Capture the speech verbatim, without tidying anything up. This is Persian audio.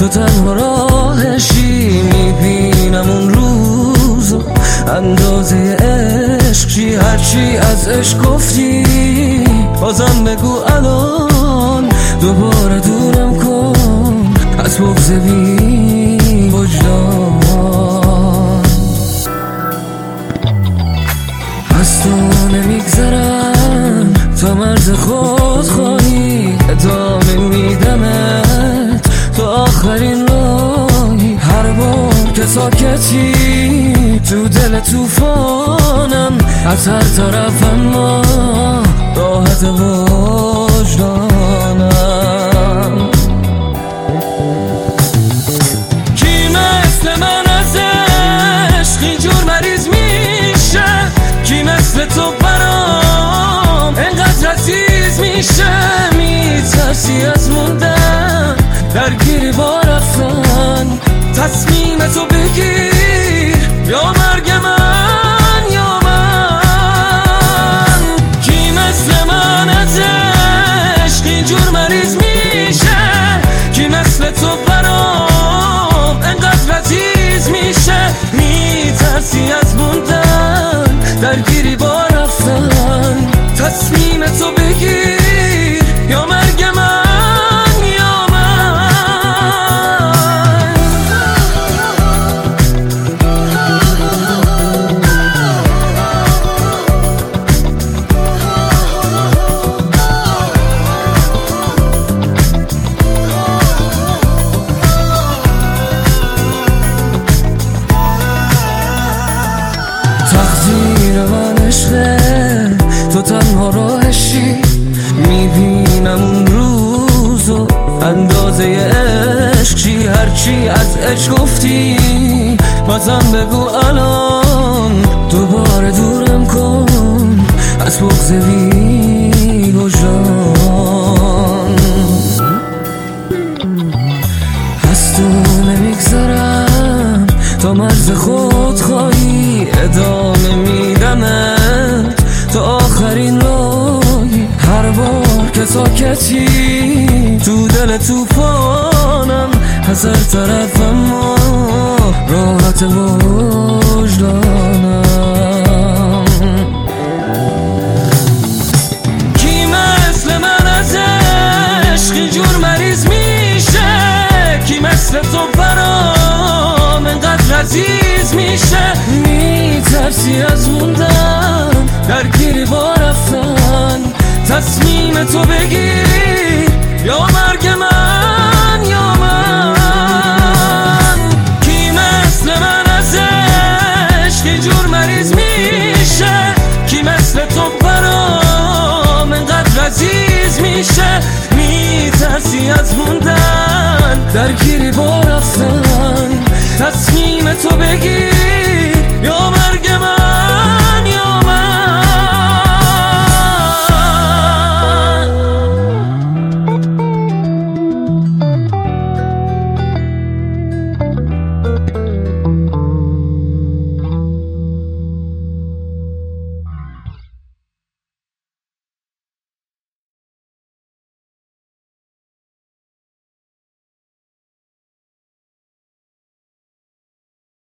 تنها راهشی، میبینم اون روزو اندازه عشق چی، هرچی از عشق گفتی بازم بگو الان، دوباره دورم کن از بغض بی وجدان. از تو نمیگذرم تا مرز خود خواهی، ادامه میدمت تا آخرین راهی. هر بار که ساکتی تو دل توفانم، از هر طرفم ما راحت وجدانم. کی مثل من از عشق اینجور مریض میشه؟ کی مثل تو برام اینقدر عزیز میشه؟ میترسی از موندن، درگیری با رفتن، تصمیم تو بگیر یا مرگ من یا من. کی مثل من از عشق اینجور مریض میشه؟ کی مثل تو برام اینقدر عزیز میشه؟ میترسی از موندن، درگیری با رفتن، تصمیم تو بگیر یا مرگ من. تقدیر من عشقه، تو تنها راهشی، میبینم اون روزو اندازه عشق چی، هرچی از عشق گفتی بازم بگو الان، دوباره دورم کن از بغض بی وجدان. از تو نمیگذرم تا مرز خود خواهی، ادامه میدمت تا آخرین راهی. هر بار که ساکتی تو دل توفانم، از هر طرفم ما راحت وجدانم. کی مثل من از عشق اینجور مریض میشه؟ کی مثل تو برام اینقدر عزیز میشه؟ میترسی از موندن، درگیری با رفتن، تصمیم تو بگیر یا مرگ من یا من. کی مثل من از عشق اینجور مریض میشه؟ کی مثل تو برام اینقدر عزیز میشه؟ میترسی از موندن، درگیری با رفتن، تصمیم تو بگیر یا من.